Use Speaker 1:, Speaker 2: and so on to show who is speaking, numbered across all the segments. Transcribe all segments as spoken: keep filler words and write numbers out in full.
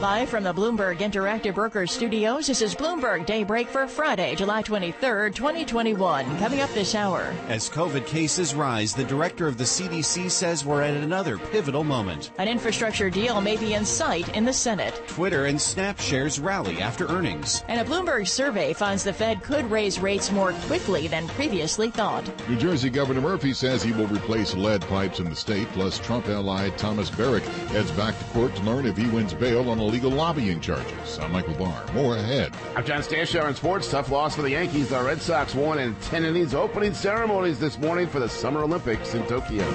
Speaker 1: Live from the Bloomberg Interactive Brokers Studios, this is Bloomberg Daybreak for Friday, July twenty-third, twenty twenty-one. Coming up this hour.
Speaker 2: As COVID cases rise, the director of the C D C says we're at another pivotal moment.
Speaker 1: An infrastructure deal may be in sight in the Senate.
Speaker 2: Twitter and Snap shares rally after earnings.
Speaker 1: And a Bloomberg survey finds the Fed could raise rates more quickly than previously thought.
Speaker 3: New Jersey Governor Murphy says he will replace lead pipes in the state, plus Trump ally Thomas Barrack heads back to court to learn if he wins bail on illegal lobbying charges. I'm Michael Barr. More ahead.
Speaker 4: I'm John Stanshire in sports. Tough loss for the Yankees. The Red Sox won in ten innings opening ceremonies this morning for the Summer Olympics in Tokyo.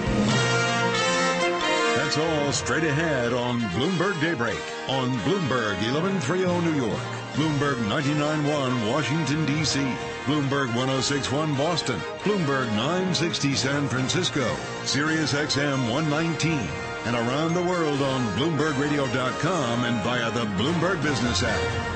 Speaker 5: That's all straight ahead on Bloomberg Daybreak on Bloomberg eleven thirty New York, Bloomberg ninety-nine point one Washington, D C, Bloomberg one oh six point one Boston, Bloomberg nine sixty San Francisco, Sirius X M one nineteen, and around the world on Bloomberg Radio dot com and via the Bloomberg Business app.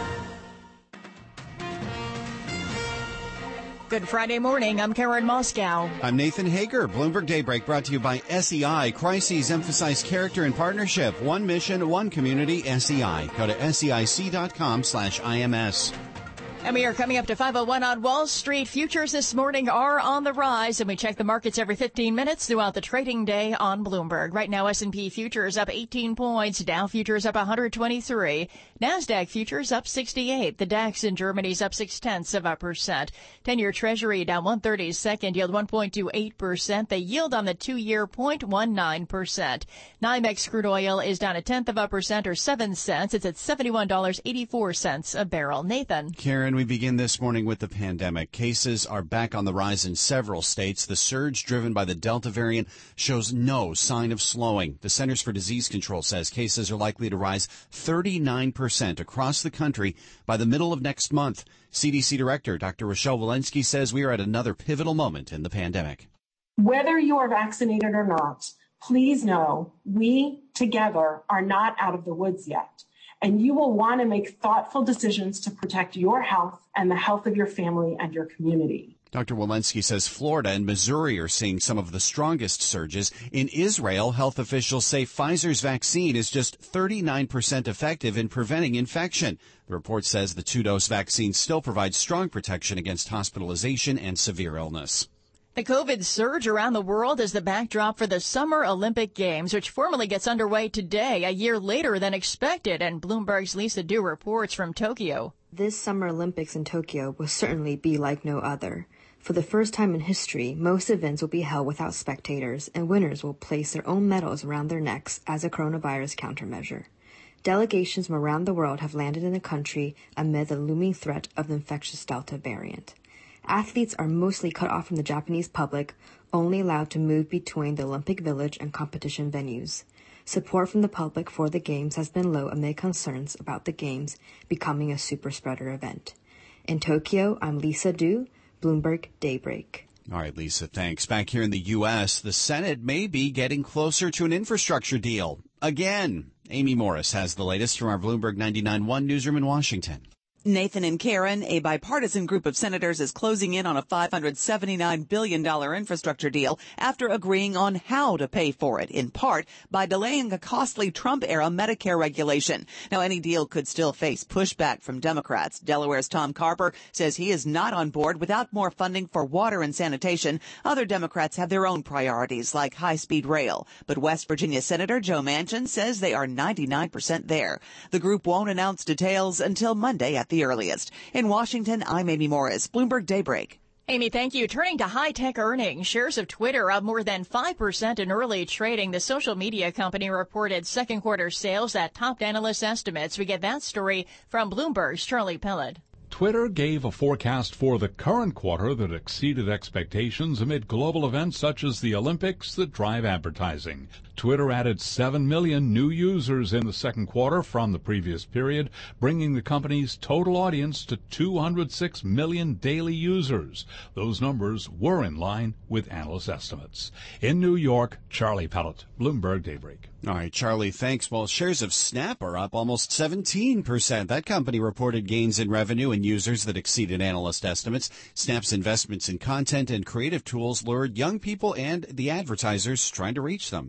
Speaker 1: Good Friday morning. I'm Karen Moscow.
Speaker 2: I'm Nathan Hager. Bloomberg Daybreak brought to you by S E I. Crises emphasize character and partnership. One mission, one community, S E I. Go to seic dot com slash I M S.
Speaker 1: And we are coming up to five oh one on Wall Street. Futures this morning are on the rise, and we check the markets every fifteen minutes throughout the trading day on Bloomberg. Right now, S and P futures up eighteen points, Dow futures up one hundred twenty-three, NASDAQ futures up sixty-eight. The DAX in Germany's up six-tenths of a percent. ten-year Treasury down one thirty-second, yield one point two eight percent. The yield on the two-year zero point one nine percent. NYMEX crude oil is down a tenth of a percent or seven cents. It's at seventy-one dollars and eighty-four cents a barrel. Nathan.
Speaker 2: Karen, we begin this morning with the pandemic. Cases are back on the rise in several states. The surge driven by the Delta variant shows no sign of slowing. The Centers for Disease Control says cases are likely to rise thirty-nine percent across the country by the middle of next month. C D C Director Doctor Rochelle Walensky says we are at another pivotal moment in the pandemic.
Speaker 6: Whether you are vaccinated or not, please know we together are not out of the woods yet. And you will want to make thoughtful decisions to protect your health and the health of your family and your community.
Speaker 2: Doctor Walensky says Florida and Missouri are seeing some of the strongest surges. In Israel, health officials say Pfizer's vaccine is just thirty-nine percent effective in preventing infection. The report says the two-dose vaccine still provides strong protection against hospitalization and severe illness.
Speaker 1: The COVID surge around the world is the backdrop for the Summer Olympic Games, which formally gets underway today, a year later than expected. And Bloomberg's Lisa Du reports from Tokyo.
Speaker 7: This Summer Olympics in Tokyo will certainly be like no other. For the first time in history, most events will be held without spectators, and winners will place their own medals around their necks as a coronavirus countermeasure. Delegations from around the world have landed in the country amid the looming threat of the infectious Delta variant. Athletes are mostly cut off from the Japanese public, only allowed to move between the Olympic Village and competition venues. Support from the public for the Games has been low amid concerns about the Games becoming a super spreader event. In Tokyo, I'm Lisa Du, Bloomberg Daybreak.
Speaker 2: All right, Lisa, thanks. Back here in the U S, the Senate may be getting closer to an infrastructure deal. Again, Amy Morris has the latest from our Bloomberg ninety-nine point one newsroom in Washington.
Speaker 8: Nathan and Karen, a bipartisan group of senators is closing in on a five hundred seventy-nine billion dollars infrastructure deal after agreeing on how to pay for it, in part by delaying a costly Trump-era Medicare regulation. Now, any deal could still face pushback from Democrats. Delaware's Tom Carper says he is not on board without more funding for water and sanitation. Other Democrats have their own priorities, like high-speed rail. But West Virginia Senator Joe Manchin says they are ninety-nine percent there. The group won't announce details until Monday at the earliest. In Washington, I'm Amy Morris, Bloomberg Daybreak.
Speaker 1: Amy, thank you. Turning to high-tech earnings, shares of Twitter up more than five percent in early trading. The social media company reported second quarter sales that topped analyst estimates. We get that story from Bloomberg's Charlie Pellet.
Speaker 9: Twitter gave a forecast for the current quarter that exceeded expectations amid global events such as the Olympics that drive advertising. Twitter added seven million new users in the second quarter from the previous period, bringing the company's total audience to two hundred six million daily users. Those numbers were in line with analyst estimates. In New York, Charlie Pellet, Bloomberg Daybreak.
Speaker 2: All right, Charlie, thanks. Well, shares of Snap are up almost seventeen percent. That company reported gains in revenue and users that exceeded analyst estimates. Snap's investments in content and creative tools lured young people and the advertisers trying to reach them.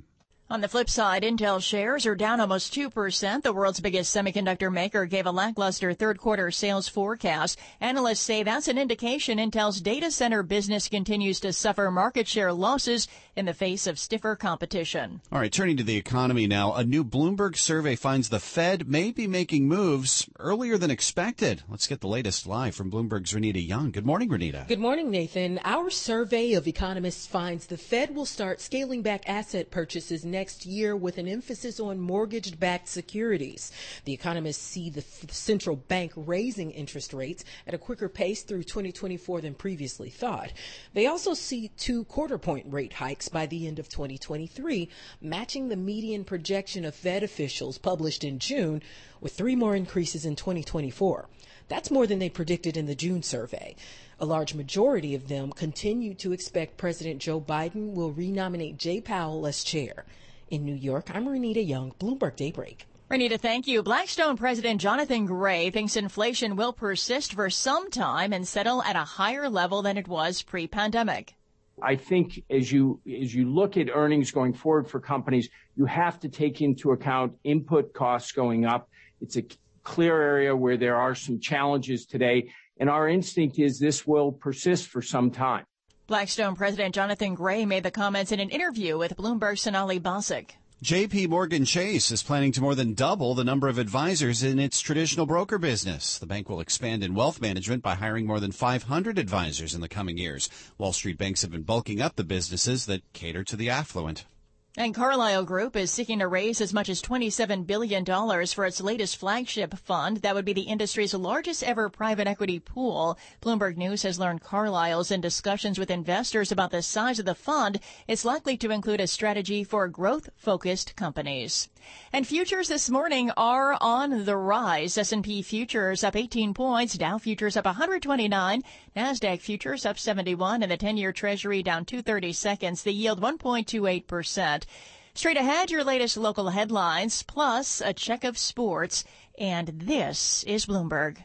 Speaker 1: On the flip side, Intel shares are down almost two percent. The world's biggest semiconductor maker gave a lackluster third-quarter sales forecast. Analysts say that's an indication Intel's data center business continues to suffer market share losses in the face of stiffer competition.
Speaker 2: All right, turning to the economy now. A new Bloomberg survey finds the Fed may be making moves earlier than expected. Let's get the latest live from Bloomberg's Renita Young. Good morning, Renita.
Speaker 10: Good morning, Nathan. Our survey of economists finds the Fed will start scaling back asset purchases next year with an emphasis on mortgage-backed securities. The economists see the f- central bank raising interest rates at a quicker pace through twenty twenty-four than previously thought. They also see two quarter-point rate hikes by the end of twenty twenty-three, matching the median projection of Fed officials published in June, with three more increases in twenty twenty-four. That's more than they predicted in the June survey. A large majority of them continue to expect President Joe Biden will renominate Jay Powell as chair. In New York, I'm Renita Young, Bloomberg Daybreak.
Speaker 1: Renita, thank you. Blackstone President Jonathan Gray thinks inflation will persist for some time and settle at a higher level than it was pre-pandemic.
Speaker 11: I think as you as you look at earnings going forward for companies, you have to take into account input costs going up. It's a clear area where there are some challenges today, and our instinct is this will persist for some time.
Speaker 1: Blackstone President Jonathan Gray made the comments in an interview with Bloomberg's Sonali Basak.
Speaker 2: J P Morgan Chase is planning to more than double the number of advisors in its traditional broker business. The bank will expand in wealth management by hiring more than five hundred advisors in the coming years. Wall Street banks have been bulking up the businesses that cater to the affluent.
Speaker 1: And Carlyle Group is seeking to raise as much as twenty-seven billion dollars for its latest flagship fund. That would be the industry's largest ever private equity pool. Bloomberg News has learned Carlyle's in discussions with investors about the size of the fund. It's likely to include a strategy for growth-focused companies. And futures this morning are on the rise. S and P futures up eighteen points, Dow futures up one hundred twenty-nine, NASDAQ futures up seventy-one, and the ten-year Treasury down two thirty-seconds. The yield one point two eight percent. Straight ahead, your latest local headlines, plus a check of sports. And this is Bloomberg.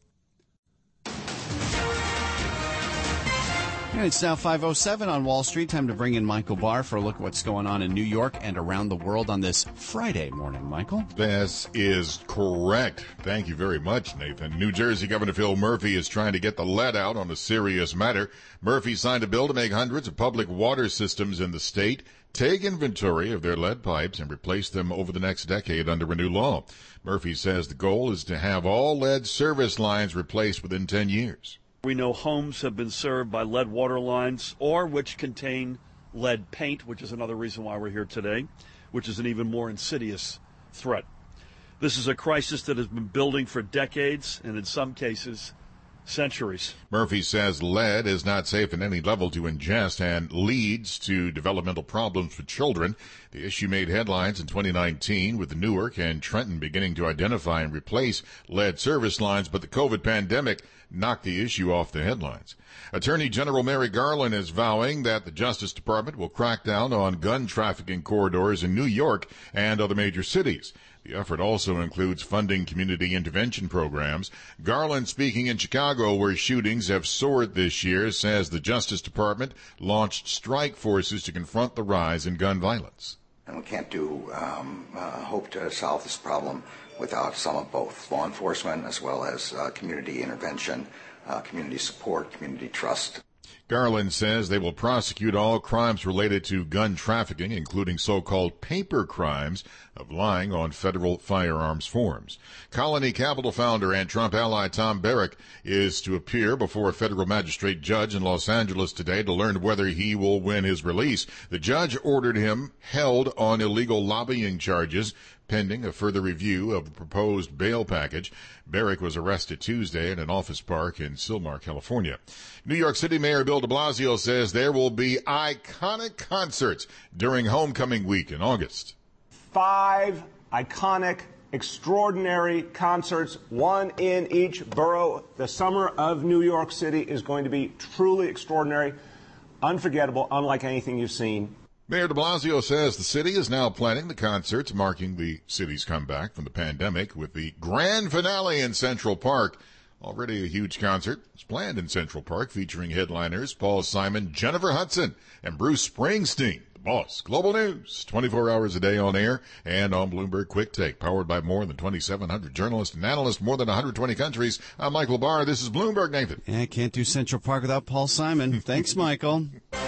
Speaker 2: And it's now five oh seven on Wall Street. Time to bring in Michael Barr for a look at what's going on in New York and around the world on this Friday morning. Michael?
Speaker 3: This is correct. Thank you very much, Nathan. New Jersey Governor Phil Murphy is trying to get the lead out on a serious matter. Murphy signed a bill to make hundreds of public water systems in the state take inventory of their lead pipes and replace them over the next decade under a new law. Murphy says the goal is to have all lead service lines replaced within ten years.
Speaker 12: We know homes have been served by lead water lines or which contain lead paint, which is another reason why we're here today, which is an even more insidious threat. This is a crisis that has been building for decades and in some cases centuries.
Speaker 3: Murphy says lead is not safe at any level to ingest and leads to developmental problems for children. The issue made headlines in twenty nineteen with Newark and Trenton beginning to identify and replace lead service lines, but the COVID pandemic knocked the issue off the headlines. Attorney General Merrick Garland is vowing that the Justice Department will crack down on gun trafficking corridors in New York and other major cities. The effort also includes funding community intervention programs. Garland, speaking in Chicago, where shootings have soared this year, says the Justice Department launched strike forces to confront the rise in gun violence.
Speaker 13: And we can't do um, uh, hope to solve this problem without some of both law enforcement as well as uh, community intervention, uh, community support, community trust.
Speaker 3: Garland says they will prosecute all crimes related to gun trafficking, including so-called paper crimes of lying on federal firearms forms. Colony Capital founder and Trump ally Tom Barrack is to appear before a federal magistrate judge in Los Angeles today to learn whether he will win his release. The judge ordered him held on illegal lobbying charges, pending a further review of the proposed bail package. Barrack was arrested Tuesday in an office park in Sylmar, California. New York City Mayor Bill de Blasio says there will be iconic concerts during homecoming week in August.
Speaker 14: Five iconic, extraordinary concerts, one in each borough. The summer of New York City is going to be truly extraordinary, unforgettable, unlike anything you've seen.
Speaker 3: Mayor de Blasio says the city is now planning the concerts marking the city's comeback from the pandemic with the grand finale in Central Park. Already a huge concert is planned in Central Park featuring headliners Paul Simon, Jennifer Hudson, and Bruce Springsteen. The Boss. Global News, twenty-four hours a day on air and on Bloomberg Quick Take, powered by more than twenty-seven hundred journalists and analysts, more than one hundred twenty countries. I'm Michael Barr. This is Bloomberg, Nathan.
Speaker 2: Yeah, can't do Central Park without Paul Simon. Thanks, Michael.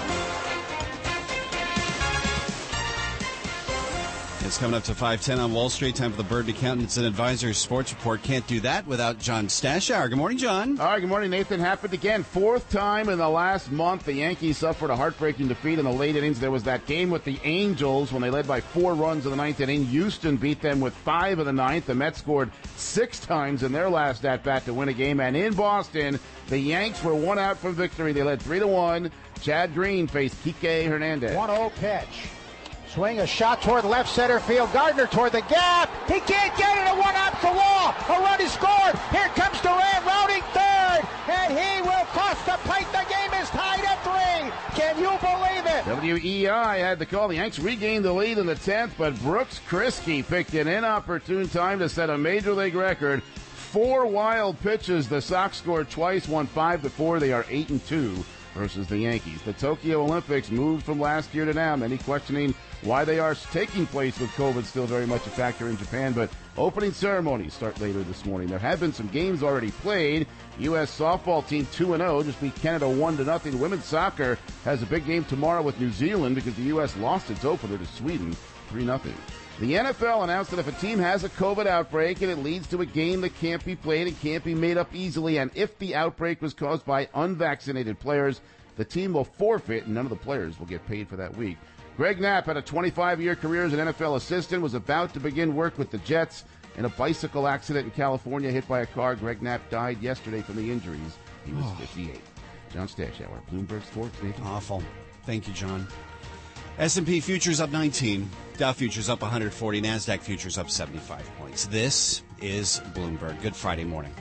Speaker 2: It's coming up to five ten on Wall Street. Time for the Burden Accountants and Advisors Sports Report. Can't do that without John Stashower. Good morning, John.
Speaker 4: All right, good morning, Nathan. Happened again. Fourth time in the last month, the Yankees suffered a heartbreaking defeat in the late innings. There was that game with the Angels when they led by four runs in the ninth inning. Houston beat them with five in the ninth. The Mets scored six times in their last at-bat to win a game. And in Boston, the Yanks were one out from victory. They led three to one. Chad Green faced Kike Hernandez.
Speaker 15: one oh pitch. Swing a shot toward left center field. Gardner toward the gap. He can't get it. A one out for Wall. A run is scored. Here comes Durant rounding third. And he will cross the plate. The game is tied at three. Can you believe it?
Speaker 4: W E I had the call. The Yanks regained the lead in the tenth, but Brooks Kriske picked an inopportune time to set a major league record. Four wild pitches. The Sox scored twice, won five to four. They are eight and two versus the Yankees. The Tokyo Olympics moved from last year to now. Many questioning why they are taking place with COVID still very much a factor in Japan, but opening ceremonies start later this morning. There have been some games already played. U S softball team two and oh just beat Canada one to nothing. Women's soccer has a big game tomorrow with New Zealand because the U S lost its opener to Sweden three nothing. The N F L announced that if a team has a COVID outbreak and it leads to a game that can't be played and can't be made up easily, and if the outbreak was caused by unvaccinated players, the team will forfeit and none of the players will get paid for that week. Greg Knapp had a twenty-five-year career as an N F L assistant, was about to begin work with the Jets. In a bicycle accident in California, hit by a car, Greg Knapp died yesterday from the injuries. He was oh. fifty-eight. John Stashower, Bloomberg Sports. Nathan.
Speaker 2: Awful. Thank you, John. S and P futures up nineteen. Dow futures up one hundred forty. NASDAQ futures up seventy-five points. This is Bloomberg. Good Friday morning.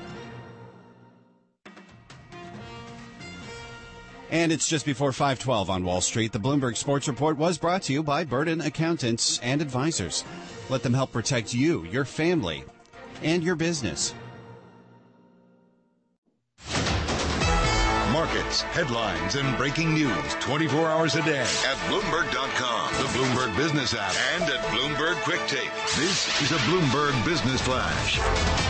Speaker 2: And it's just before five twelve on Wall Street. The Bloomberg Sports Report was brought to you by Burden Accountants and Advisors. Let them help protect you, your family, and your business.
Speaker 5: Markets, headlines, and breaking news twenty-four hours a day at Bloomberg dot com, the Bloomberg Business app, and at Bloomberg Quick Take. This is a Bloomberg Business Flash.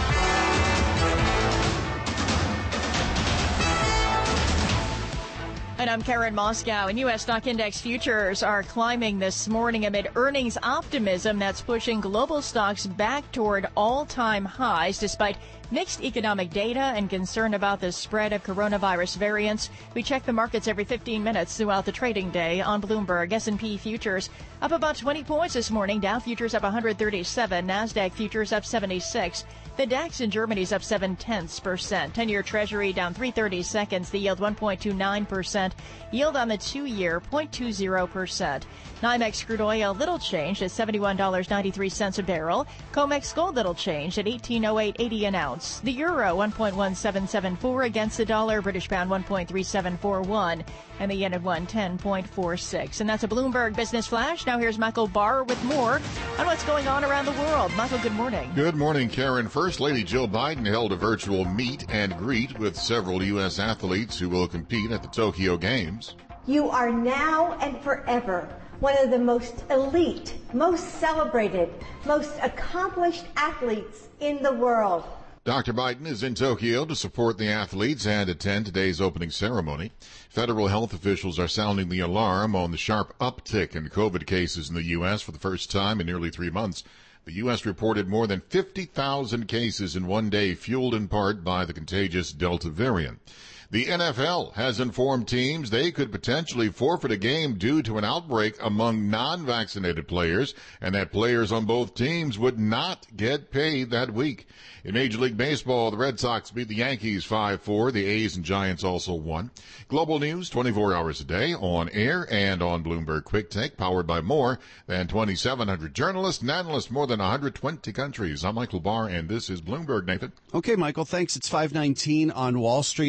Speaker 1: And I'm Karen Moscow, and U S stock index futures are climbing this morning amid earnings optimism that's pushing global stocks back toward all-time highs despite mixed economic data and concern about the spread of coronavirus variants. We check the markets every fifteen minutes throughout the trading day on Bloomberg. S and P futures up about twenty points this morning. Dow futures up one hundred thirty-seven. NASDAQ futures up seventy-six. The DAX in Germany's up seven tenths percent. ten-year Treasury down three thirty seconds. The yield one point two nine percent. Yield on the two-year zero point two zero percent. NYMEX crude oil little changed at seventy-one dollars and ninety-three cents a barrel. COMEX gold little changed at eighteen oh eight eighty an ounce. The euro one point one seven seven four against the dollar. British pound one point three seven four one. And the yen at one ten point four six. And that's a Bloomberg Business Flash. Now here's Michael Barr with more on what's going on around the world. Michael, good morning.
Speaker 3: Good morning, Karen. First Lady Jill Biden held a virtual meet and greet with several U S athletes who will compete at the Tokyo Games.
Speaker 16: You are now and forever one of the most elite, most celebrated, most accomplished athletes in the world.
Speaker 3: Doctor Biden is in Tokyo to support the athletes and attend today's opening ceremony. Federal health officials are sounding the alarm on the sharp uptick in COVID cases in the U S for the first time in nearly three months. The U S reported more than fifty thousand cases in one day, fueled in part by the contagious Delta variant. The N F L has informed teams they could potentially forfeit a game due to an outbreak among non-vaccinated players, and that players on both teams would not get paid that week. In Major League Baseball, the Red Sox beat the Yankees five four. The A's and Giants also won. Global news twenty-four hours a day on air and on Bloomberg Quick Take, powered by more than twenty-seven hundred journalists and analysts, more than one hundred twenty countries. I'm Michael Barr, and this is Bloomberg, Nathan.
Speaker 2: Okay, Michael, thanks. It's five nineteen on Wall Street, live from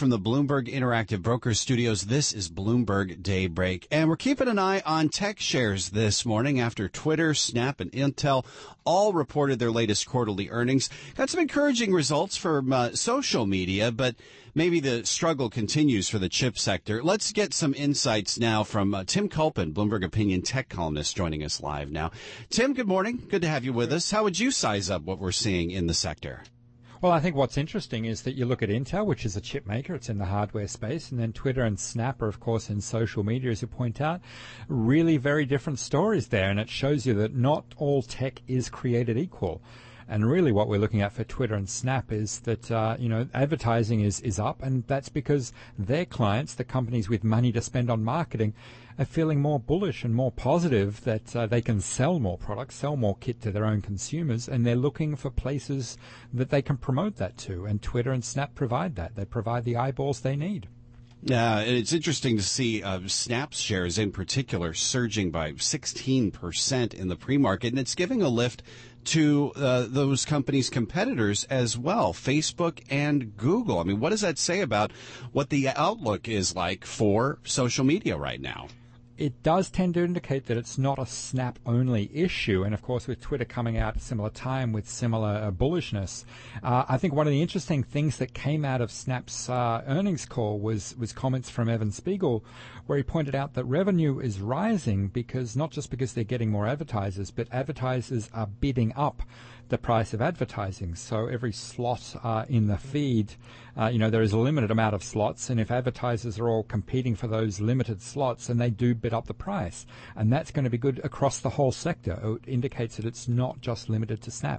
Speaker 2: from the Bloomberg Interactive Brokers Studios. This is Bloomberg Daybreak, and we're keeping an eye on tech shares this morning after Twitter, Snap, and Intel all reported their latest quarterly earnings. Got some encouraging results from uh, social media, but maybe the struggle continues for the chip sector. Let's get some insights now from uh, Tim Culpin, Bloomberg Opinion tech columnist, joining us live now. Tim, good morning. Good to have you with us. How would you size up what we're seeing in the sector?
Speaker 17: Well, I think what's interesting is that you look at Intel, which is a chip maker. It's in the hardware space. And then Twitter and Snap are, of course, in social media, as you point out. Really very different stories there. And it shows you that not all tech is created equal. And really what we're looking at for Twitter and Snap is that, uh, you know, advertising is, is up. And that's because their clients, the companies with money to spend on marketing, are feeling more bullish and more positive that uh, they can sell more products, sell more kit to their own consumers. And they're looking for places that they can promote that to. And Twitter and Snap provide that. They provide the eyeballs they need.
Speaker 2: Yeah, it's interesting to see uh, Snap's shares in particular surging by sixteen percent in the pre-market, and it's giving a lift to uh, those companies' competitors as well, Facebook and Google. I mean, what does that say about what the outlook is like for social media right now?
Speaker 17: It does tend to indicate that it's not a Snap-only issue. And, of course, with Twitter coming out at a similar time with similar uh, bullishness, uh, I think one of the interesting things that came out of Snap's uh, earnings call was, was comments from Evan Spiegel, where he pointed out that revenue is rising because not just because they're getting more advertisers, but advertisers are bidding up the price of advertising. So every slot uh, in the feed, uh, you know, there is a limited amount of slots, and if advertisers are all competing for those limited slots, and they do bid up the price, and that's going to be good across the whole sector. It indicates that it's not just limited to Snap.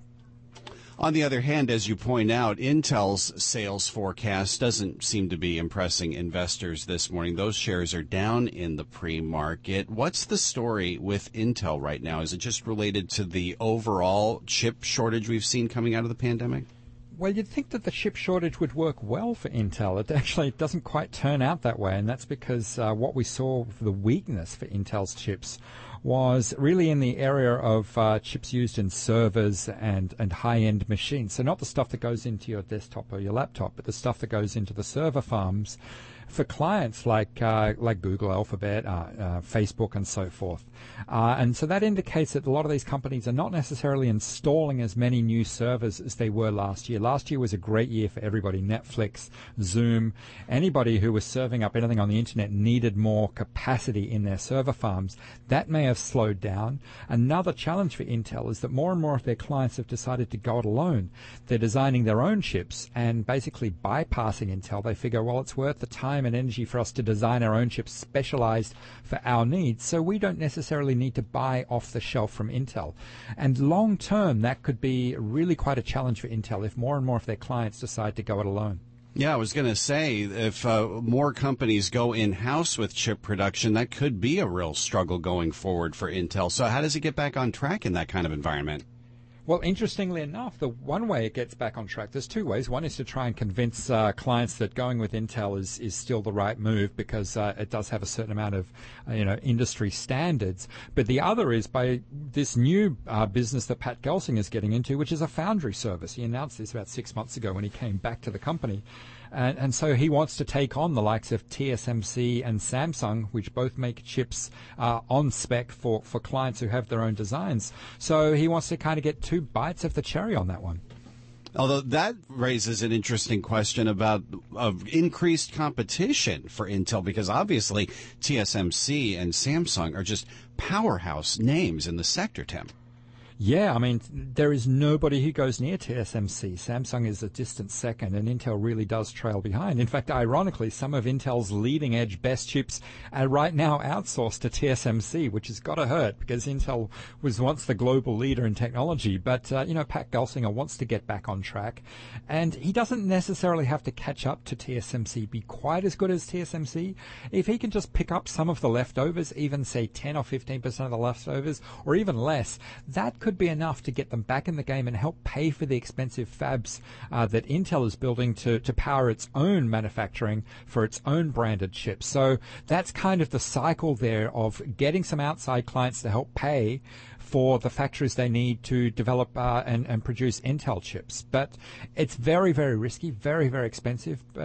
Speaker 2: On the other hand, as you point out, Intel's sales forecast doesn't seem to be impressing investors this morning. Those shares are down in the pre-market. What's the story with Intel right now? Is it just related to the overall chip shortage we've seen coming out of the pandemic?
Speaker 17: Well, you'd think that the chip shortage would work well for Intel. It actually doesn't quite turn out that way, and that's because uh, what we saw for the weakness for Intel's chips was really in the area of uh, chips used in servers and, and high-end machines. So not the stuff that goes into your desktop or your laptop, but the stuff that goes into the server farms for clients like uh, like Google, Alphabet, uh, uh, Facebook, and so forth. Uh, and so that indicates that a lot of these companies are not necessarily installing as many new servers as they were last year. Last year was a great year for everybody. Netflix, Zoom, anybody who was serving up anything on the internet needed more capacity in their server farms. That may have slowed down. Another challenge for Intel is that more and more of their clients have decided to go it alone. They're designing their own chips and basically bypassing Intel. They figure, well, it's worth the time and energy for us to design our own chips specialized for our needs, so we don't necessarily need to buy off the shelf from Intel. And long term, that could be really quite a challenge for Intel if more and more of their clients decide to go it alone.
Speaker 2: Yeah, I was going to say, if uh, more companies go in-house with chip production, that could be a real struggle going forward for Intel. So how does it get back on track in that kind of environment?
Speaker 17: Well, interestingly enough, the one way it gets back on track, there's two ways. One is to try and convince uh, clients that going with Intel is, is still the right move because uh, it does have a certain amount of, uh, you know, industry standards. But the other is by this new uh, business that Pat Gelsinger is getting into, which is a foundry service. He announced this about six months ago when he came back to the company. And, and so he wants to take on the likes of T S M C and Samsung, which both make chips uh, on spec for, for clients who have their own designs. So he wants to kind of get two bites of the cherry on that one.
Speaker 2: Although that raises an interesting question about of increased competition for Intel, because obviously T S M C and Samsung are just powerhouse names in the sector, Tim.
Speaker 17: Yeah, I mean, there is nobody who goes near T S M C. Samsung is a distant second, and Intel really does trail behind. In fact, ironically, some of Intel's leading-edge best chips are right now outsourced to T S M C, which has got to hurt because Intel was once the global leader in technology. But, uh, you know, Pat Gelsinger wants to get back on track, and he doesn't necessarily have to catch up to T S M C, be quite as good as T S M C. If he can just pick up some of the leftovers, even say ten or fifteen percent of the leftovers, or even less, that could could be enough to get them back in the game and help pay for the expensive fabs uh, that Intel is building to, to power its own manufacturing for its own branded chips. So that's kind of the cycle there of getting some outside clients to help pay for the factories they need to develop uh, and, and produce Intel chips. But it's very, very risky, very, very expensive. But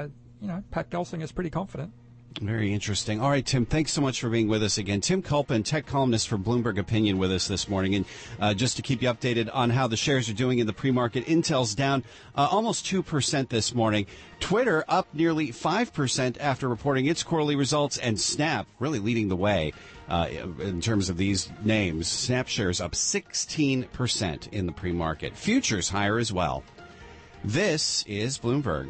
Speaker 17: you know, Pat Gelsinger is pretty confident.
Speaker 2: Very interesting. All right, Tim, thanks so much for being with us again. Tim Culpin, tech columnist for Bloomberg Opinion, with us this morning. And uh, just to keep you updated on how the shares are doing in the pre-market, Intel's down uh, almost two percent this morning. Twitter up nearly five percent after reporting its quarterly results, and Snap really leading the way uh, in terms of these names. Snap shares up sixteen percent in the pre-market. Futures higher as well. This is Bloomberg.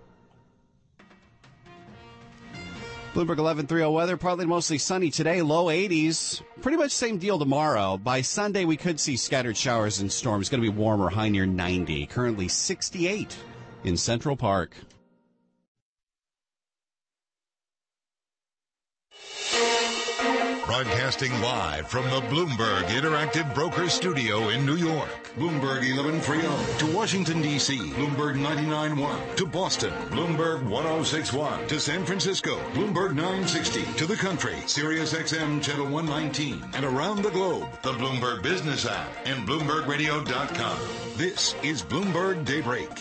Speaker 2: Bloomberg eleven thirty weather, partly to mostly sunny today, low eighties. Pretty much same deal tomorrow. By Sunday, we could see scattered showers and storms. It's going to be warmer, high near ninety. Currently sixty-eight in Central Park.
Speaker 5: Broadcasting live from the Bloomberg Interactive Broker Studio in New York. Bloomberg eleven thirty to Washington, D C. Bloomberg ninety-nine point one to Boston. Bloomberg ten sixty-one to San Francisco. Bloomberg nine sixty to the country. Sirius X M Channel one nineteen. And around the globe, the Bloomberg Business app and Bloomberg Radio dot com. This is Bloomberg Daybreak.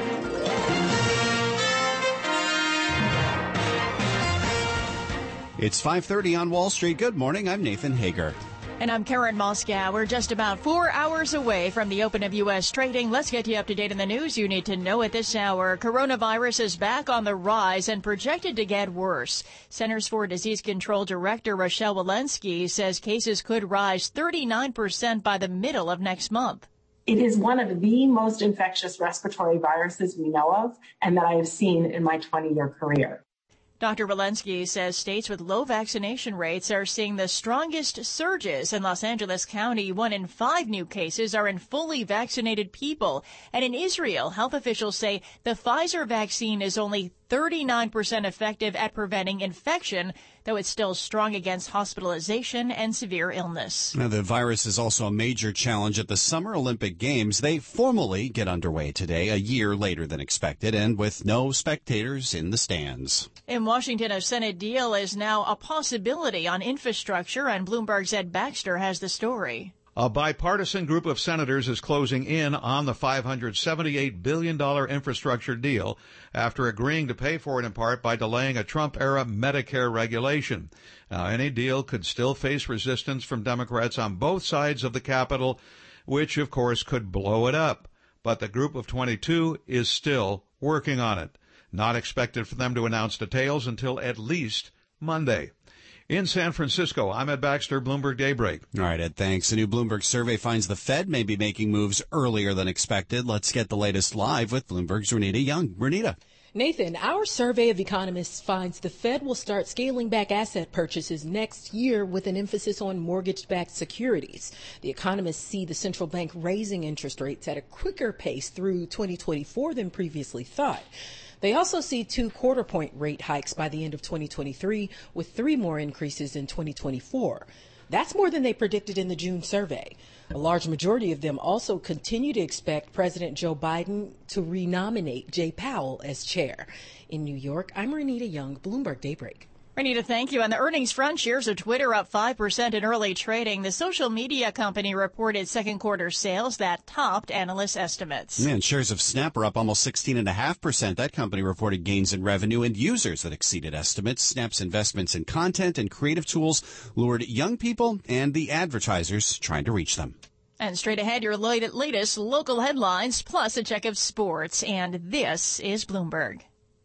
Speaker 2: It's five thirty on Wall Street. Good morning. I'm Nathan Hager.
Speaker 1: And I'm Karen Moscow. We're just about four hours away from the open of U S trading. Let's get you up to date on the news you need to know at this hour. Coronavirus is back on the rise and projected to get worse. Centers for Disease Control Director Rochelle Walensky says cases could rise thirty-nine percent by the middle of next month.
Speaker 6: It is one of the most infectious respiratory viruses we know of and that I have seen in my twenty-year career.
Speaker 1: Doctor Walensky says states with low vaccination rates are seeing the strongest surges. In Los Angeles County, one in five new cases are in fully vaccinated people. And in Israel, health officials say the Pfizer vaccine is only thirty-nine percent effective at preventing infection, though it's still strong against hospitalization and severe illness.
Speaker 2: Now, the virus is also a major challenge at the Summer Olympic Games. They formally get underway today, a year later than expected, and with no spectators in the stands.
Speaker 1: In Washington, a Senate deal is now a possibility on infrastructure, and Bloomberg's Ed Baxter has the story.
Speaker 18: A bipartisan group of senators is closing in on the five hundred seventy-eight billion dollars infrastructure deal after agreeing to pay for it in part by delaying a Trump-era Medicare regulation. Now, any deal could still face resistance from Democrats on both sides of the Capitol, which, of course, could blow it up. But the group of twenty-two is still working on it. Not expected for them to announce details until at least Monday. In San Francisco, I'm Ed Baxter, Bloomberg Daybreak.
Speaker 2: All right, Ed, thanks. A new Bloomberg survey finds the Fed may be making moves earlier than expected. Let's get the latest live with Bloomberg's Renita Young. Renita.
Speaker 10: Nathan, our survey of economists finds the Fed will start scaling back asset purchases next year with an emphasis on mortgage-backed securities. The economists see the central bank raising interest rates at a quicker pace through twenty twenty-four than previously thought. They also see two quarter-point rate hikes by the end of twenty twenty-three, with three more increases in twenty twenty-four. That's more than they predicted in the June survey. A large majority of them also continue to expect President Joe Biden to renominate Jay Powell as chair. In New York, I'm Renita Young, Bloomberg Daybreak.
Speaker 1: Renita, thank you. On the earnings front, shares of Twitter up five percent in early trading. The social media company reported second quarter sales that topped analyst estimates.
Speaker 2: Yeah, and shares of Snap are up almost sixteen point five percent. That company reported gains in revenue and users that exceeded estimates. Snap's investments in content and creative tools lured young people and the advertisers trying to reach them.
Speaker 1: And straight ahead, your latest local headlines, plus a check of sports. And this is Bloomberg.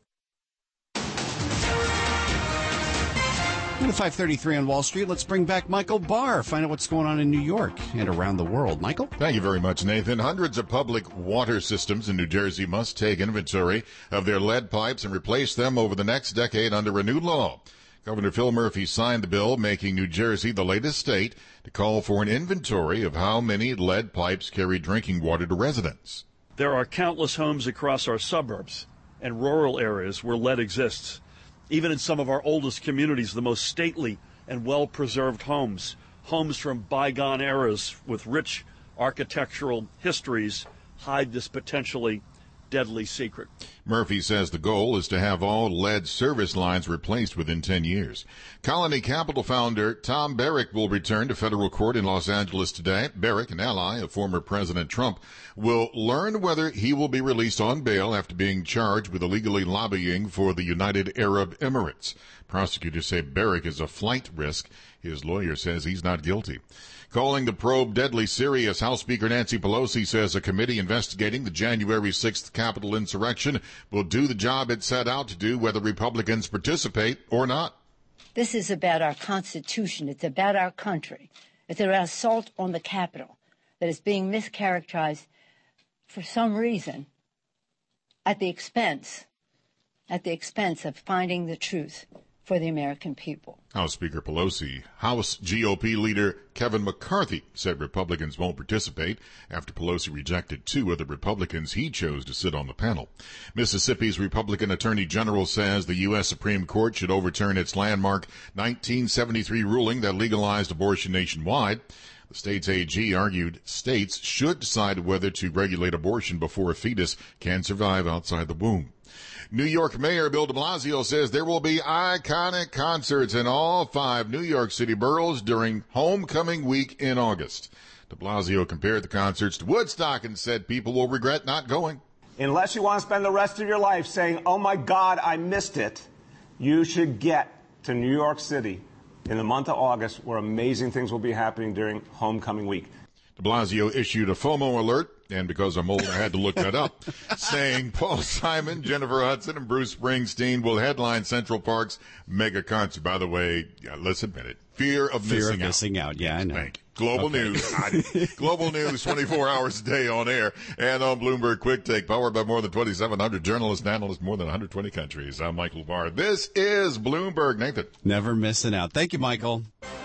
Speaker 2: At five thirty-three on Wall Street, let's bring back Michael Barr, find out what's going on in New York and around the world. Michael?
Speaker 3: Thank you very much, Nathan. Hundreds of public water systems in New Jersey must take inventory of their lead pipes and replace them over the next decade under a new law. Governor Phil Murphy signed the bill, making New Jersey the latest state to call for an inventory of how many lead pipes carry drinking water to residents.
Speaker 12: There are countless homes across our suburbs and rural areas where lead exists. Even in some of our oldest communities, the most stately and well-preserved homes, homes from bygone eras with rich architectural histories, hide this potentially deadly secret.
Speaker 3: Murphy says the goal is to have all lead service lines replaced within ten years. Colony Capital founder Tom Barrack will return to federal court in Los Angeles today. Barrack, an ally of former President Trump, will learn whether he will be released on bail after being charged with illegally lobbying for the United Arab Emirates. Prosecutors say Barrack is a flight risk. His lawyer says he's not guilty. Calling the probe deadly serious, House Speaker Nancy Pelosi says a committee investigating the January sixth Capitol insurrection will do the job it set out to do, whether Republicans participate or not.
Speaker 19: This is about our Constitution. It's about our country. It's about assault on the Capitol that is being mischaracterized for some reason at the expense, at the expense of finding the truth for the American people.
Speaker 3: House Speaker Pelosi. House G O P leader Kevin McCarthy said Republicans won't participate after Pelosi rejected two of the Republicans he chose to sit on the panel. Mississippi's Republican Attorney General says the U S Supreme Court should overturn its landmark nineteen seventy-three ruling that legalized abortion nationwide. The state's A G argued states should decide whether to regulate abortion before a fetus can survive outside the womb. New York Mayor Bill de Blasio says there will be iconic concerts in all five New York City boroughs during homecoming week in August. De Blasio compared the concerts to Woodstock and said people will regret not going.
Speaker 14: Unless you want to spend the rest of your life saying, oh my God, I missed it, you should get to New York City in the month of August, where amazing things will be happening during homecoming week.
Speaker 3: De Blasio issued a FOMO alert, and because I'm old, I had to look that up, saying Paul Simon, Jennifer Hudson, and Bruce Springsteen will headline Central Park's mega concert. By the way, yeah, let's admit it, fear of
Speaker 2: fear
Speaker 3: missing
Speaker 2: of
Speaker 3: out.
Speaker 2: missing out. Yeah, I know.
Speaker 3: Thank you. Global
Speaker 2: okay.
Speaker 3: News. I, Global News, twenty-four hours a day on air and on Bloomberg Quick Take, powered by more than twenty-seven hundred journalists and analysts, more than one hundred twenty countries. I'm Michael Barr. This is Bloomberg. Nathan.
Speaker 2: Never missing out. Thank you, Michael.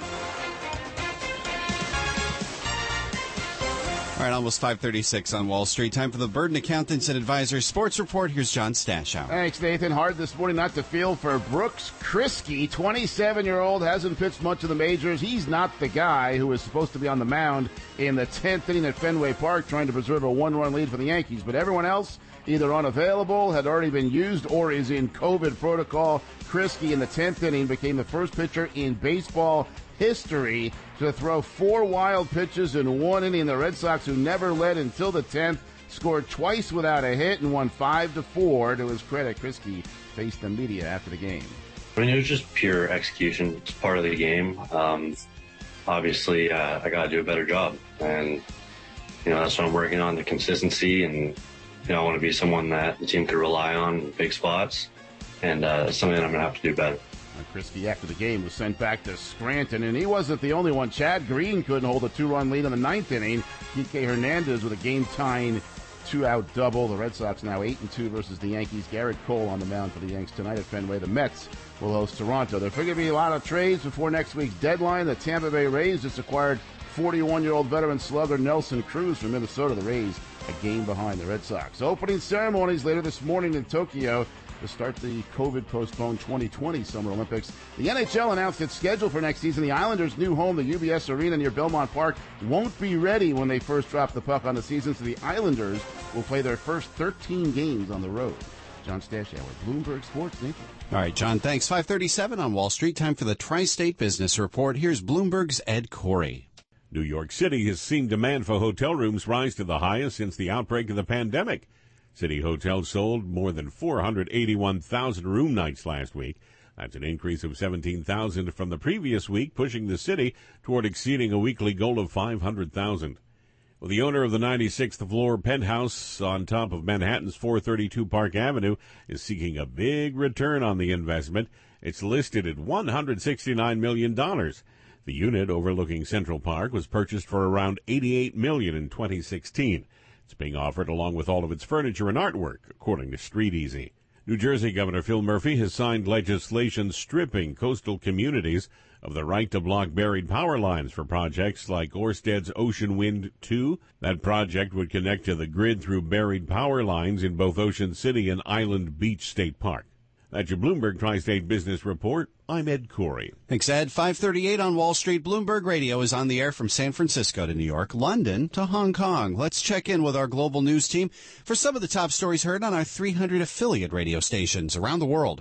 Speaker 2: All right, almost five thirty-six on Wall Street. Time for the Burden Accountants and Advisors Sports Report. Here's John Stashow.
Speaker 4: Thanks, Nathan. Hard this morning not to feel for Brooks Kriske. twenty-seven-year-old, hasn't pitched much of the majors. He's not the guy who was supposed to be on the mound in the tenth inning at Fenway Park trying to preserve a one-run lead for the Yankees. But everyone else either unavailable, had already been used, or is in COVID protocol. Kriske in the tenth inning became the first pitcher in baseball history to throw four wild pitches in one inning. The Red Sox, who never led until the tenth, scored twice without a hit and won five to four. To his credit, Kriske faced the media after the game.
Speaker 20: I mean, it was just pure execution. It's part of the game. Um, obviously, uh, I got to do a better job, and you know that's what I'm working on, the consistency, and you know I want to be someone that the team could rely on in big spots, and uh, something that I'm going to have to do better.
Speaker 4: Kriske, after the game, was sent back to Scranton, and he wasn't the only one. Chad Green couldn't hold a two-run lead in the ninth inning. P K Hernandez with a game-tying two-out double. The Red Sox now eight and two versus the Yankees. Garrett Cole on the mound for the Yanks tonight at Fenway. The Mets will host Toronto. There's going to be a lot of trades before next week's deadline. The Tampa Bay Rays just acquired forty-one-year-old veteran slugger Nelson Cruz from Minnesota. The Rays a game behind the Red Sox. Opening ceremonies later this morning in Tokyo to start the COVID-postponed twenty twenty Summer Olympics. The N H L announced its schedule for next season. The Islanders' new home, the U B S Arena near Belmont Park, won't be ready when they first drop the puck on the season, so the Islanders will play their first thirteen games on the road. John Stashow, Bloomberg Sports. Nathan.
Speaker 2: All right, John, thanks. five thirty-seven on Wall Street. Time for the Tri-State Business Report. Here's Bloomberg's Ed Corey.
Speaker 21: New York City has seen demand for hotel rooms rise to the highest since the outbreak of the pandemic. City hotels sold more than four hundred eighty-one thousand room nights last week. That's an increase of seventeen thousand from the previous week, pushing the city toward exceeding a weekly goal of five hundred thousand. Well, the owner of the ninety-sixth floor penthouse on top of Manhattan's four thirty-two Park Avenue is seeking a big return on the investment. It's listed at one hundred sixty-nine million dollars. The unit overlooking Central Park was purchased for around eighty-eight million dollars in twenty sixteen. It's being offered along with all of its furniture and artwork, according to StreetEasy. New Jersey Governor Phil Murphy has signed legislation stripping coastal communities of the right to block buried power lines for projects like Ørsted's Ocean Wind two. That project would connect to the grid through buried power lines in both Ocean City and Island Beach State Park. That's your Bloomberg Tri-State Business Report. I'm Ed Corey.
Speaker 2: Thanks, Ed. five thirty-eight on Wall Street. Bloomberg Radio is on the air from San Francisco to New York, London to Hong Kong. Let's check in with our global news team for some of the top stories heard on our three hundred affiliate radio stations around the world.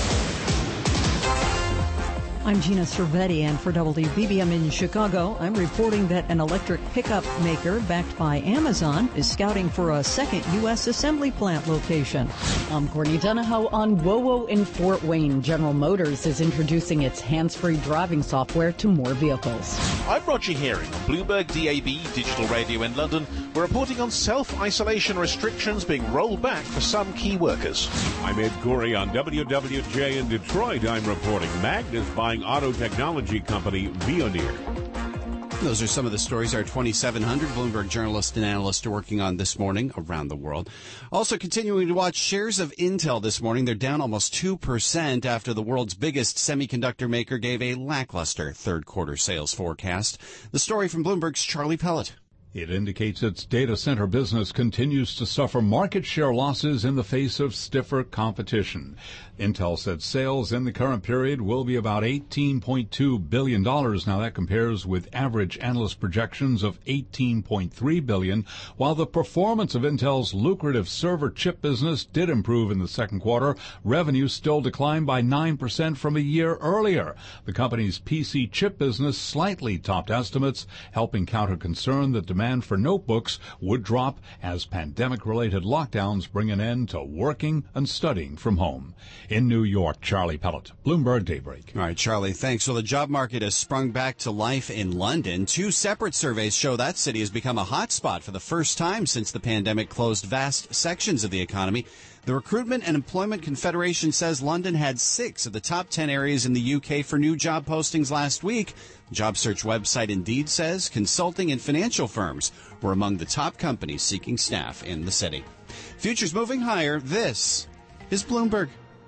Speaker 7: I'm Gina Cervetti, and for W B B M in Chicago, I'm reporting that an electric pickup maker backed by Amazon is scouting for a second U S assembly plant location.
Speaker 22: I'm Courtney Donahoe on WOWO in Fort Wayne. General Motors is introducing its hands-free driving software to more vehicles.
Speaker 23: I'm Roger Hearing on Bloomberg D A B Digital Radio in London. We're reporting on self-isolation restrictions being rolled back for some key workers.
Speaker 21: I'm Ed Corey on W W J in Detroit. I'm reporting Magna's buying auto technology company Veoneer.
Speaker 2: Those are some of the stories our twenty-seven hundred Bloomberg journalists and analysts are working on this morning around the world. Also continuing to watch shares of Intel this morning. They're down almost two percent after the world's biggest semiconductor maker gave a lackluster third quarter sales forecast. The story from Bloomberg's Charlie Pellet.
Speaker 9: It indicates its data center business continues to suffer market share losses in the face of stiffer competition. Intel said sales in the current period will be about eighteen point two billion dollars. Now that compares with average analyst projections of eighteen point three billion dollars. While the performance of Intel's lucrative server chip business did improve in the second quarter, revenue still declined by nine percent from a year earlier. The company's P C chip business slightly topped estimates, helping counter concern that demand for notebooks would drop as pandemic-related lockdowns bring an end to working and studying from home. In New York, Charlie Pellet, Bloomberg Daybreak.
Speaker 2: All right, Charlie, thanks. Well, the job market has sprung back to life in London. Two separate surveys show that city has become a hot spot for the first time since the pandemic closed vast sections of the economy. The Recruitment and Employment Confederation says London had six of the top ten areas in the U K for new job postings last week. The job search website Indeed says consulting and financial firms were among the top companies seeking staff in the city. Futures moving higher. This is Bloomberg.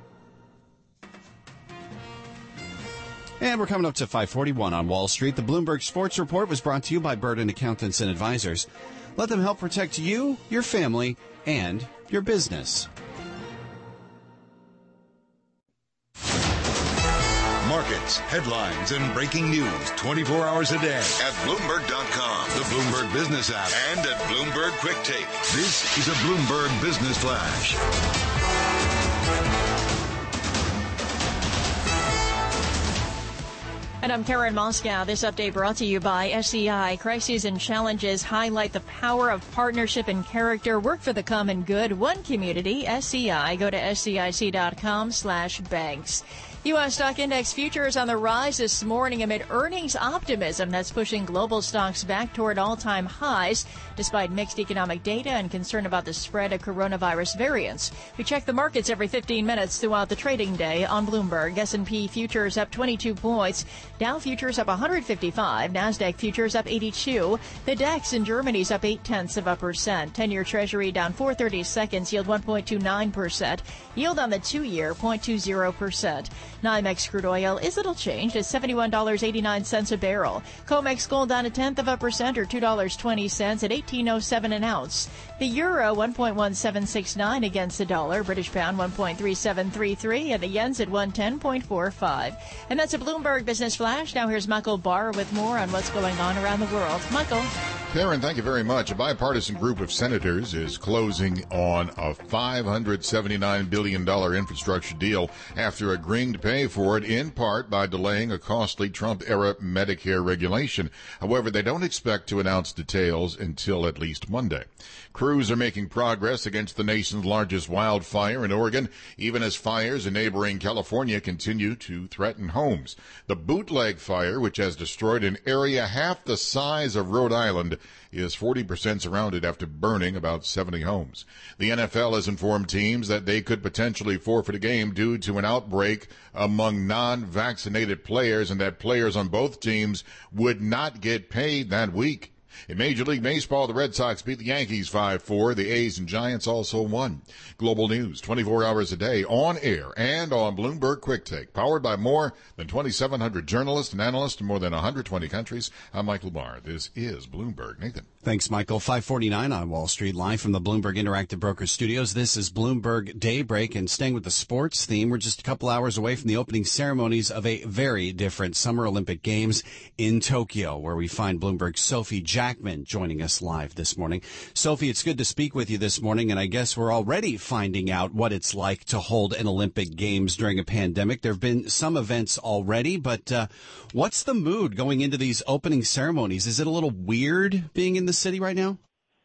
Speaker 2: And we're coming up to five forty-one on Wall Street. The Bloomberg Sports Report was brought to you by Burden Accountants and Advisors. Let them help protect you, your family, and your business.
Speaker 5: Markets, headlines, and breaking news twenty-four hours a day at Bloomberg dot com, the Bloomberg Business app, and at Bloomberg Quick Take. This is a Bloomberg Business Flash.
Speaker 1: And I'm Karen Moscow. This update brought to you by S E I. Crises and challenges highlight the power of partnership and character. Work for the common good. One community, S E I. Go to scic.com slash banks. U S stock index futures on the rise this morning amid earnings optimism that's pushing global stocks back toward all-time highs, despite mixed economic data and concern about the spread of coronavirus variants. We check the markets every fifteen minutes throughout the trading day on Bloomberg. S and P futures up twenty-two points. Dow futures up one hundred fifty-five. NASDAQ futures up eighty-two. The DAX in Germany's up eight tenths of a percent. ten-year Treasury down four thirty-seconds, yield one point two nine percent. Yield on the two-year, zero point two zero percent. NYMEX crude oil is little changed at seventy-one dollars and eighty-nine cents a barrel. COMEX gold down a tenth of a percent or two dollars and twenty cents at eighteen oh seven an ounce. The euro one point one seven six nine against the dollar. British pound one point three seven three three and the yen's at one ten point four five. And that's a Bloomberg Business Flash. Now here's Michael Barr with more on what's going on around the world. Michael.
Speaker 3: Karen, thank you very much. A bipartisan group of senators is closing on a five hundred seventy-nine billion dollars infrastructure deal after agreeing to pay for it in part by delaying a costly Trump-era Medicare regulation. However, they don't expect to announce details until at least Monday. Crews are making progress against the nation's largest wildfire in Oregon, even as fires in neighboring California continue to threaten homes. The Bootleg fire, which has destroyed an area half the size of Rhode Island, is forty percent surrounded after burning about seventy homes. The N F L has informed teams that they could potentially forfeit a game due to an outbreak among non-vaccinated players and that players on both teams would not get paid that week. In Major League Baseball, the Red Sox beat the Yankees five four. The A's and Giants also won. Global news, twenty-four hours a day, on air and on Bloomberg Quick Take. Powered by more than twenty-seven hundred journalists and analysts in more than one hundred twenty countries. I'm Michael Barr. This is Bloomberg. Nathan.
Speaker 2: Thanks, Michael. five forty-nine on Wall Street, live from the Bloomberg Interactive Brokers studios. This is Bloomberg Daybreak, and staying with the sports theme, we're just a couple hours away from the opening ceremonies of a very different Summer Olympic Games in Tokyo, where we find Bloomberg's Sophie Jackman joining us live this morning. Sophie, it's good to speak with you this morning, and I guess we're already finding out what it's like to hold an Olympic Games during a pandemic. There have been some events already, but uh, what's the mood going into these opening ceremonies? Is it a little weird being in the city right now?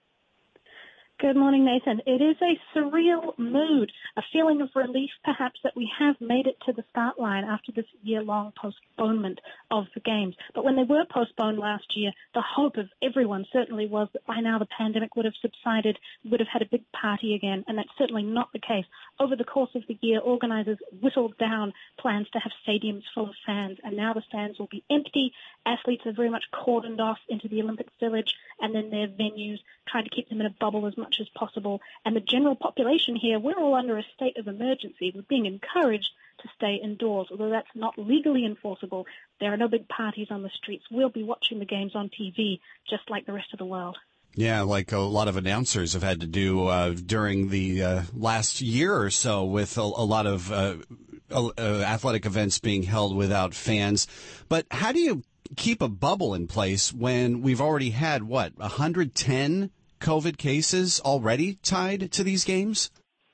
Speaker 8: Good morning, Nathan. It is a surreal mood, a feeling of relief perhaps that we have made it to the start line after this year-long postponement of the Games. But when they were postponed last year, the hope of everyone certainly was that by now the pandemic would have subsided, we would have had a big party again, and that's certainly not the case. Over the course of the year, organizers whittled down plans to have stadiums full of fans, and now the stands will be empty. Athletes are very much cordoned off into the Olympic Village and then their venues, trying to keep them in a bubble as much as possible. And the general population here, we're all under a state of emergency. We're being encouraged to stay indoors, although that's not legally enforceable. There are no big parties on the streets. We'll be watching the Games on T V just like the rest of the world.
Speaker 2: Yeah, like a lot of announcers have had to do uh, during the uh, last year or so, with a, a lot of uh, uh, athletic events being held without fans. But how do you keep a bubble in place when we've already had, what, one hundred ten COVID cases already tied to these games?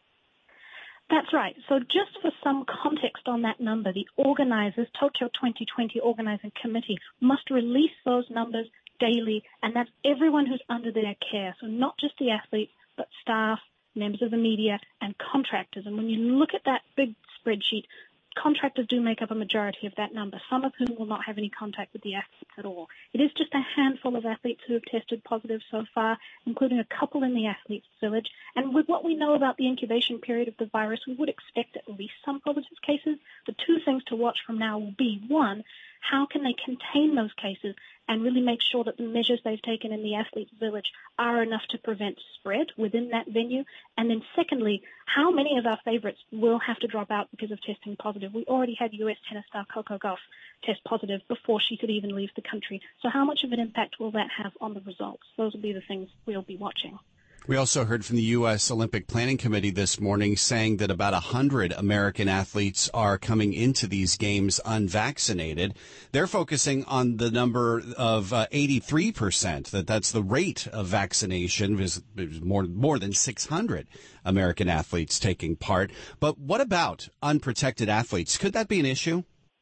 Speaker 8: That's right. So just for some context on that number, the organizers, Tokyo twenty twenty Organizing Committee, must release those numbers daily, and that's everyone who's under their care. So not just the athletes, but staff, members of the media, and contractors. And when you look at that big spreadsheet, contractors do make up a majority of that number, some of whom will not have any contact with the athletes at all. It is just a handful of athletes who have tested positive so far, including a couple in the athletes' village. And with what we know about the incubation period of the virus, we would expect at least some positive cases. The two things to watch from now will be, one, how can they contain those cases and really make sure that the measures they've taken in the athletes' village are enough to prevent spread within that venue? And then secondly, how many of our favorites will have to drop out because of testing positive? We already had U S tennis star Coco Gauff test positive before she could even leave the country. So how much of an impact will that have on the results? Those will be the things we'll be watching.
Speaker 2: We also heard from the U S Olympic Planning Committee this morning saying that about one hundred American athletes are coming into these games unvaccinated. They're focusing on the number of uh, eighty-three percent, that that's the rate of vaccination. There's more, more than six hundred American athletes taking part. But what about unprotected athletes? Could that be an issue?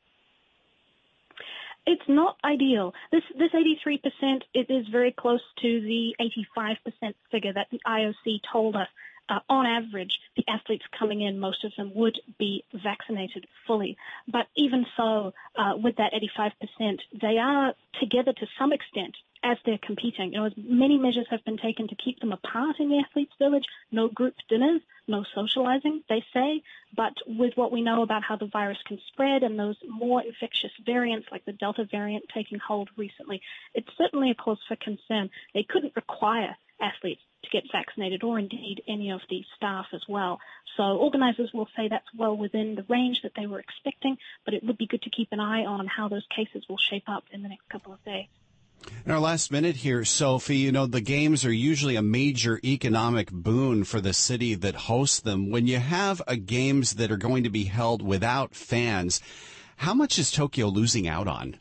Speaker 8: It's not ideal. This this eighty-three percent, it is very close to the eighty-five percent figure that the I O C told us. Uh, on average, the athletes coming in, most of them would be vaccinated fully. But even so, uh, with that eighty-five percent, they are together to some extent as they're competing. You know, as many measures have been taken to keep them apart in the athletes' village. No group dinners, no socializing, they say. But with what we know about how the virus can spread and those more infectious variants like the Delta variant taking hold recently, it's certainly a cause for concern. They couldn't require athletes to get vaccinated, or indeed any of the staff as well. So organizers will say that's well within the range that they were expecting, but it would be good to keep an eye on how those cases will shape up in the next couple of days.
Speaker 2: In our last minute here, Sophie, you know, the games are usually a major economic boon for the city that hosts them. When you have a games that are going to be held without fans, how much is Tokyo losing out on?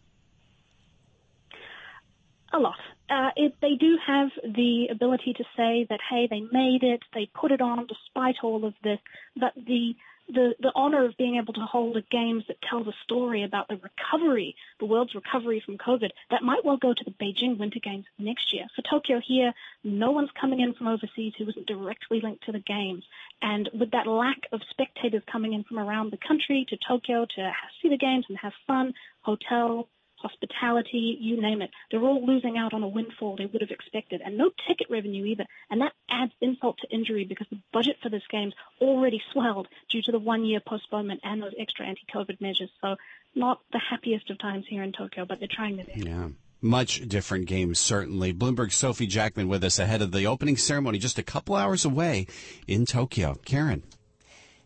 Speaker 8: A lot. Uh, it, they do have the ability to say that, hey, they made it, they put it on despite all of this, but the The, the honor of being able to hold a games that tells a story about the recovery, the world's recovery from COVID, that might well go to the Beijing Winter Games next year. For Tokyo here, no one's coming in from overseas who isn't directly linked to the games. And with that lack of spectators coming in from around the country to Tokyo to see the games and have fun, hotel, hospitality, you name it, they're all losing out on a windfall they would have expected, and no ticket revenue either. And that adds insult to injury because the budget for this game's already swelled due to the one-year postponement and those extra anti-COVID measures. So not the happiest of times here in Tokyo, but they're trying their best.
Speaker 2: Yeah. Much different games, certainly. Bloomberg's Sophie Jackman with us ahead of the opening ceremony just a couple hours away in Tokyo. Karen.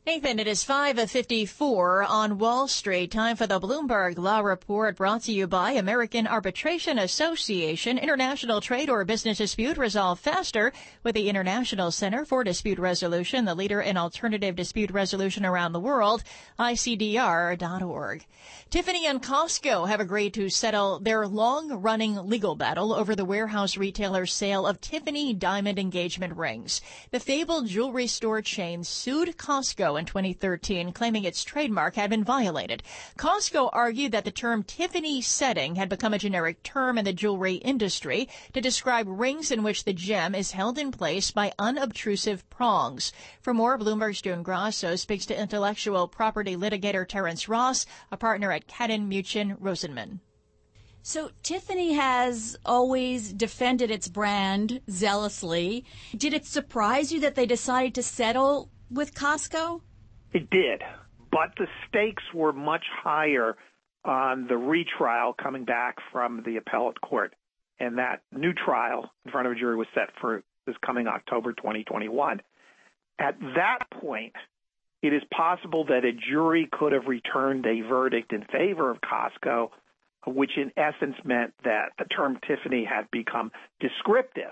Speaker 1: Nathan, it is five fifty-four on Wall Street. Time for the Bloomberg Law Report, brought to you by American Arbitration Association. International trade or business dispute resolved faster with the International Center for Dispute Resolution, the leader in alternative dispute resolution around the world, I C D R dot org. Tiffany and Costco have agreed to settle their long-running legal battle over the warehouse retailer's sale of Tiffany diamond engagement rings. The fabled jewelry store chain sued Costco in twenty thirteen, claiming its trademark had been violated. Costco argued that the term Tiffany setting had become a generic term in the jewelry industry to describe rings in which the gem is held in place by unobtrusive prongs. For more, Bloomberg's June Grasso speaks to intellectual property litigator Terrence Ross, a partner at Cadden, Muchin, Rosenman.
Speaker 11: So Tiffany has always defended its brand zealously. Did it surprise you that they decided to settle with Costco?
Speaker 13: It did, but the stakes were much higher on the retrial coming back from the appellate court, and that new trial in front of a jury was set for this coming October twenty twenty-one. At that point, it is possible that a jury could have returned a verdict in favor of Costco, which in essence meant that the term Tiffany had become descriptive.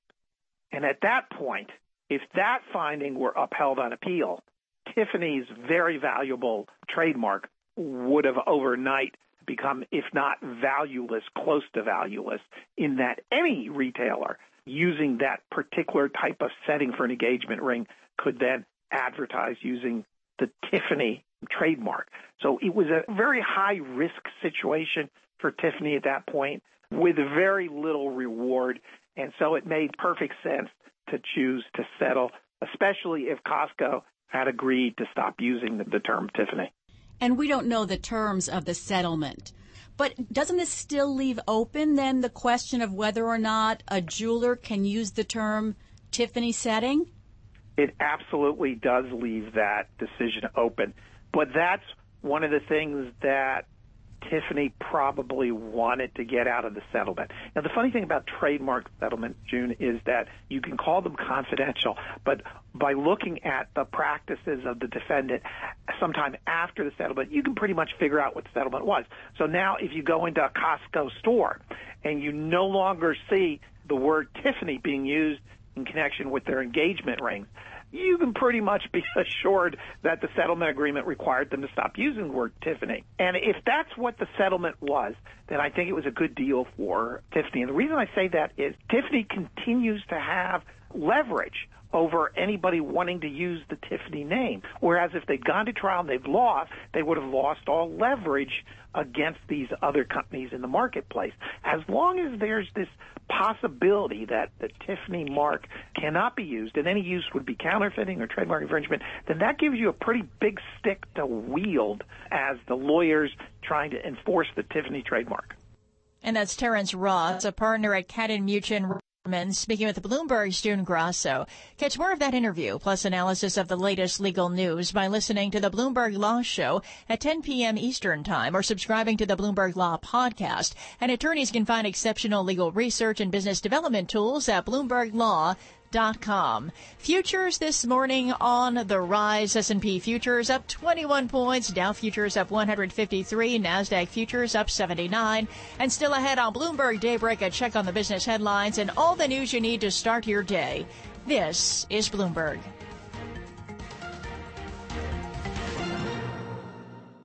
Speaker 13: And at that point, if that finding were upheld on appeal, Tiffany's very valuable trademark would have overnight become, if not valueless, close to valueless, in that any retailer using that particular type of setting for an engagement ring could then advertise using the Tiffany trademark. So it was a very high-risk situation for Tiffany at that point with very little reward, and so it made perfect sense to choose to settle, especially if Costco had agreed to stop using the, the term Tiffany.
Speaker 11: And we don't know the terms of the settlement. But doesn't this still leave open, then, the question of whether or not a jeweler can use the term Tiffany setting?
Speaker 13: It absolutely does leave that decision open. But that's one of the things that Tiffany probably wanted to get out of the settlement. Now, the funny thing about trademark settlement, June, is that you can call them confidential, but by looking at the practices of the defendant sometime after the settlement, you can pretty much figure out what the settlement was. So now if you go into a Costco store and you no longer see the word Tiffany being used in connection with their engagement rings, you can pretty much be assured that the settlement agreement required them to stop using the word Tiffany. And if that's what the settlement was, then I think it was a good deal for Tiffany. And the reason I say that is Tiffany continues to have leverage over anybody wanting to use the Tiffany name, whereas if they'd gone to trial and they've lost, they would have lost all leverage against these other companies in the marketplace. As long as there's this possibility that the Tiffany mark cannot be used and any use would be counterfeiting or trademark infringement, then that gives you a pretty big stick to wield as the lawyers trying to enforce the Tiffany trademark.
Speaker 1: And that's Terrence Ross, a partner at Cadden, Muchin, speaking with Bloomberg's June Grasso. Catch more of that interview, plus analysis of the latest legal news, by listening to the Bloomberg Law Show at ten p.m. Eastern Time or subscribing to the Bloomberg Law Podcast. And attorneys can find exceptional legal research and business development tools at bloomberg law dot com. Futures this morning on the rise. S and P futures up twenty-one points. Dow futures up one hundred fifty-three. NASDAQ futures up seventy-nine. And still ahead on Bloomberg Daybreak, a check on the business headlines and all the news you need to start your day. This is Bloomberg.